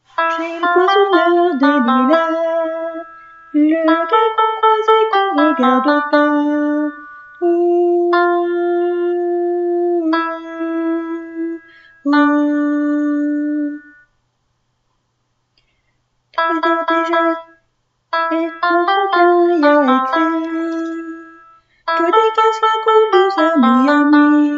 J'ai le poissonneur des lilas, le gars qu'on croise et qu'on regarde pas. Ouh, ouh, ouh. Tous les heures déjà, et dans aucun y a écrit que des casques coulent douce à Miami.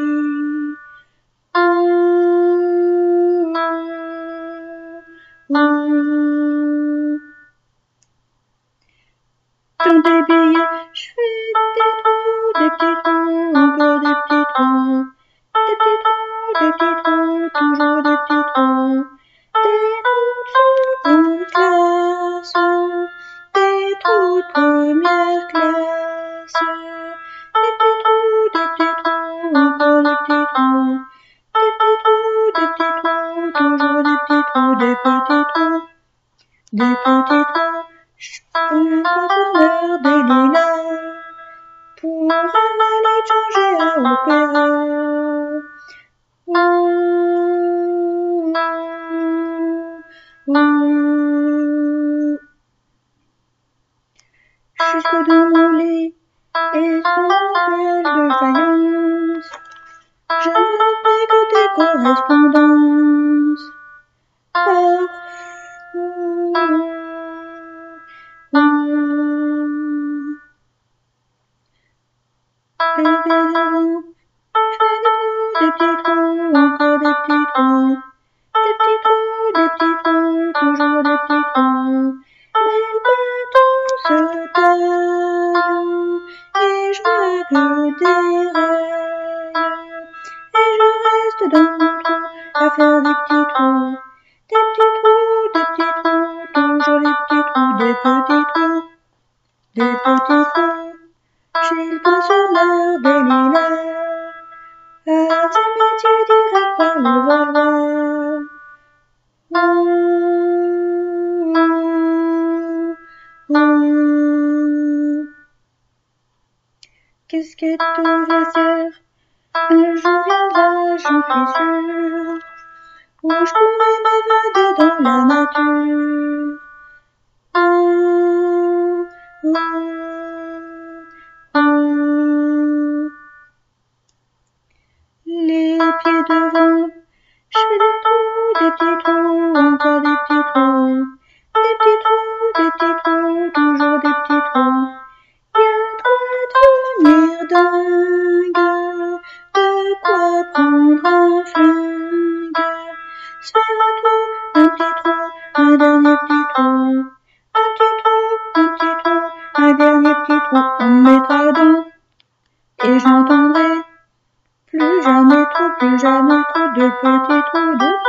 Dans des billets, je fais des petits trous, encore des petits trous, des petits trous, des petits trous, toujours des petits trous, des trous de seconde classe, des trous de première classe, des petits trous, encore des petits trous, des petits trous, toujours des petits trous, des petits trous, des petits trous. Un poissonneur des lilas pour un aller changer à opéra. Ouh, ouh. Jusque dans mon lit et sur ma toile de faïence, je ne fais que des correspondances. Bébé devant, je fais des petits trous, encore des petits trous, des petits trous, des petits trous, toujours des petits trous. Mais le bâton se taille, et je me déraille, et je reste dans mon trou à faire des petits trous, des petits trous, des petits trous, toujours des petits trous, des petits trous, des petits trous. J'ai le poissonneur des lilas, arts et métiers direct par le Valois. Ouh, ouh. Casquette au vestiaire, un jour viendra, j'en suis sûre, où je pourrai m'évader dans la nature. Ouh, ouh, ouh. Les pieds devant, je fais des trous, des petits trous, encore des petits trous, des petits trous, des petits trous, toujours des petits trous. Y'a de quoi devenir dingue, de quoi prendre un flingue, se faire un trou, un petit trou, un dernier petit trou, un petit trou, un petit trou, un dernier petit trou, on me mettra dedans, et j'entendrai plus jamais trop de petits trous, de